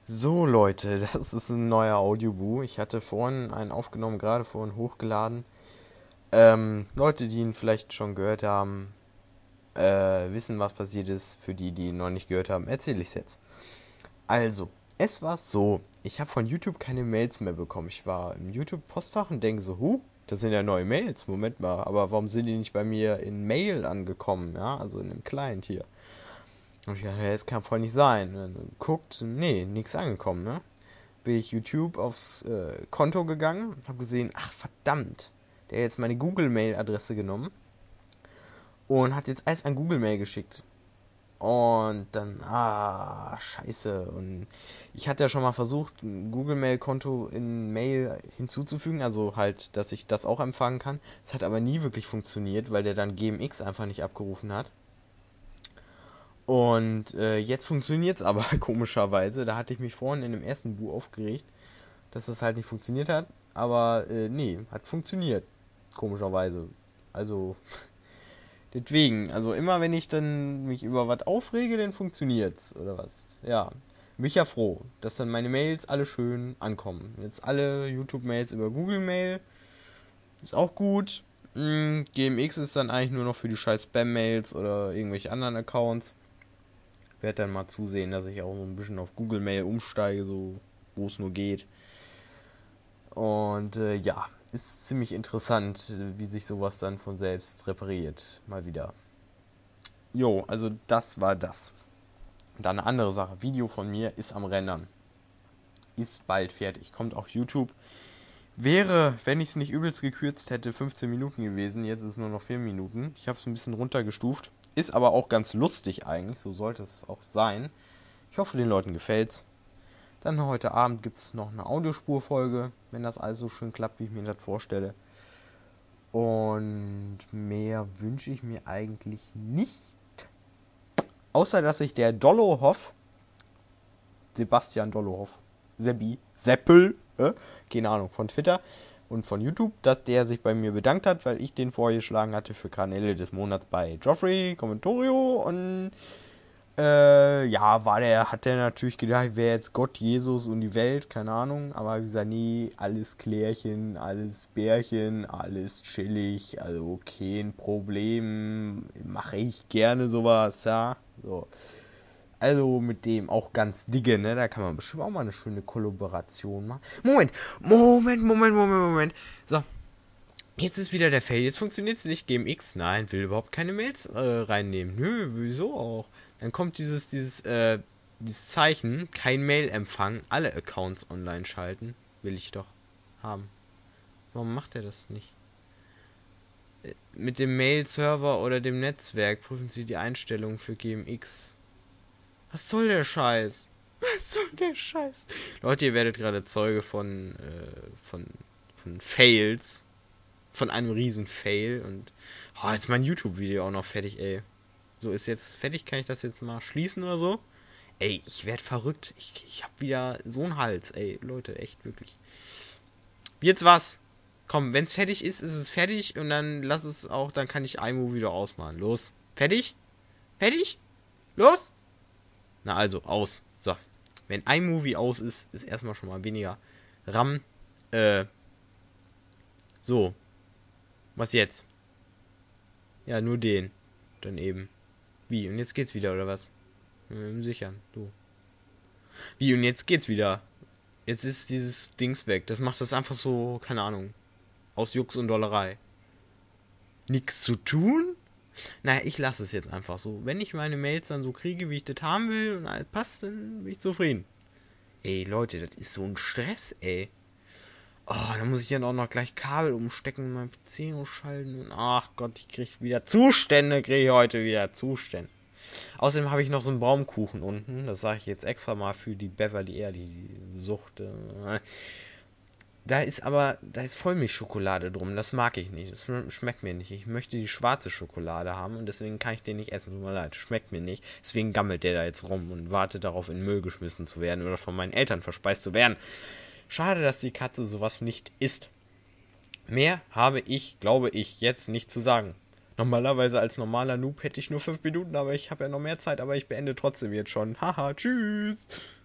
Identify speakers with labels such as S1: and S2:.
S1: So Leute, das ist ein neuer Audioboo. Ich hatte vorhin einen aufgenommen, gerade vorhin hochgeladen. Leute, die ihn vielleicht schon gehört haben, wissen, was passiert ist. Für die, die ihn noch nicht gehört haben, erzähle ich es jetzt. Also, es war so, ich habe von YouTube keine Mails mehr bekommen. Ich war im YouTube-Postfach und denke so, das sind ja neue Mails. Moment mal, aber warum sind die nicht bei mir in Mail angekommen? Ja, also in einem Client hier. Und ich dachte, ja, das kann voll nicht sein. Und dann guckt, nee, nichts angekommen, ne? Bin ich YouTube aufs Konto gegangen, habe gesehen, ach verdammt, der hat jetzt meine Google-Mail-Adresse genommen und hat jetzt alles an Google-Mail geschickt. Und dann, scheiße. Und ich hatte ja schon mal versucht, ein Google-Mail-Konto in Mail hinzuzufügen, also halt, dass ich das auch empfangen kann. Es hat aber nie wirklich funktioniert, weil der dann GMX einfach nicht abgerufen hat. Und jetzt funktioniert es aber komischerweise. Da hatte ich mich vorhin in dem ersten Bu aufgeregt, dass das halt nicht funktioniert hat. Aber nee, hat funktioniert. Komischerweise. Also, deswegen. Also immer wenn ich dann mich über was aufrege, dann funktioniert's. Oder was? Ja. Bin ich ja froh, dass dann meine Mails alle schön ankommen. Jetzt alle YouTube-Mails über Google Mail. Ist auch gut. GMX ist dann eigentlich nur noch für die scheiß Spam-Mails oder irgendwelche anderen Accounts. Werde dann mal zusehen, dass ich auch so ein bisschen auf Google Mail umsteige, so wo es nur geht. Und ja, ist ziemlich interessant, wie sich sowas dann von selbst repariert. Mal wieder. Jo, also das war das. Dann eine andere Sache. Video von mir ist am Rendern. Ist bald fertig. Kommt auf YouTube. Wäre, wenn ich es nicht übelst gekürzt hätte, 15 Minuten gewesen. Jetzt ist es nur noch 4 Minuten. Ich habe es ein bisschen runtergestuft. Ist aber auch ganz lustig eigentlich. So sollte es auch sein. Ich hoffe, den Leuten gefällt's. Dann heute Abend gibt es noch eine Audiospurfolge, wenn das alles so schön klappt, wie ich mir das vorstelle. Und mehr wünsche ich mir eigentlich nicht. Außer, dass sich der Dollohoff, Sebastian Dollohoff, Seppel, keine Ahnung, von Twitter und von YouTube, dass der sich bei mir bedankt hat, weil ich den vorgeschlagen hatte für Kanäle des Monats bei Joffrey, Commentorio und ja, hat der natürlich gedacht, ich wäre jetzt Gott, Jesus und die Welt, keine Ahnung. Aber wie gesagt, nee, alles Klärchen, alles Bärchen, alles chillig, also kein Problem. Mache ich gerne sowas, ja. So. Also mit dem auch ganz dicke, ne? Da kann man bestimmt auch mal eine schöne Kollaboration machen. Moment. So, jetzt ist wieder der Fail. Jetzt funktioniert es nicht. GMX, nein, will überhaupt keine Mails reinnehmen. Nö, wieso auch? Dann kommt dieses Zeichen, kein Mail-Empfang, alle Accounts online schalten. Will ich doch haben. Warum macht er das nicht? Mit dem Mail-Server oder dem Netzwerk prüfen Sie die Einstellungen für GMX. Was soll der Scheiß? Was soll der Scheiß? Leute, ihr werdet gerade Zeuge von Fails. Von einem riesen Fail. Und jetzt mein YouTube-Video auch noch fertig, ey. So, ist jetzt fertig. Kann ich das jetzt mal schließen oder so? Ey, ich werd verrückt. Ich hab wieder so einen Hals, ey. Leute, echt, wirklich. Jetzt was? Komm, wenn's fertig ist, ist es fertig. Und dann lass es auch, dann kann ich iMovie wieder ausmachen. Los. Fertig? Fertig? Los? Na also, aus. So. Wenn iMovie aus ist, ist erstmal schon mal weniger RAM. Äh, so. Was jetzt? Ja, nur den. Dann eben. Wie? Und jetzt geht's wieder, oder was? Sichern, du. Wie? Und jetzt geht's wieder. Jetzt ist dieses Dings weg. Das macht das einfach so, keine Ahnung. Aus Jux und Dollerei. Nix zu tun? Naja, ich lasse es jetzt einfach so. Wenn ich meine Mails dann so kriege, wie ich das haben will und alles passt, dann bin ich zufrieden. Ey, Leute, das ist so ein Stress, ey. Oh, dann muss ich dann auch noch gleich Kabel umstecken und mein PC ausschalten. Und ach Gott, ich kriege wieder Zustände, kriege ich heute wieder Zustände. Außerdem habe ich noch so einen Baumkuchen unten. Das sage ich jetzt extra mal für die Beverly Air, die Sucht. Da ist Vollmilchschokolade drum. Das mag ich nicht. Das schmeckt mir nicht. Ich möchte die schwarze Schokolade haben und deswegen kann ich den nicht essen. Tut mir leid, schmeckt mir nicht. Deswegen gammelt der da jetzt rum und wartet darauf, in den Müll geschmissen zu werden oder von meinen Eltern verspeist zu werden. Schade, dass die Katze sowas nicht isst. Mehr habe ich, glaube ich, jetzt nicht zu sagen. Normalerweise als normaler Noob hätte ich nur 5 Minuten, aber ich habe ja noch mehr Zeit, aber ich beende trotzdem jetzt schon. Haha, tschüss.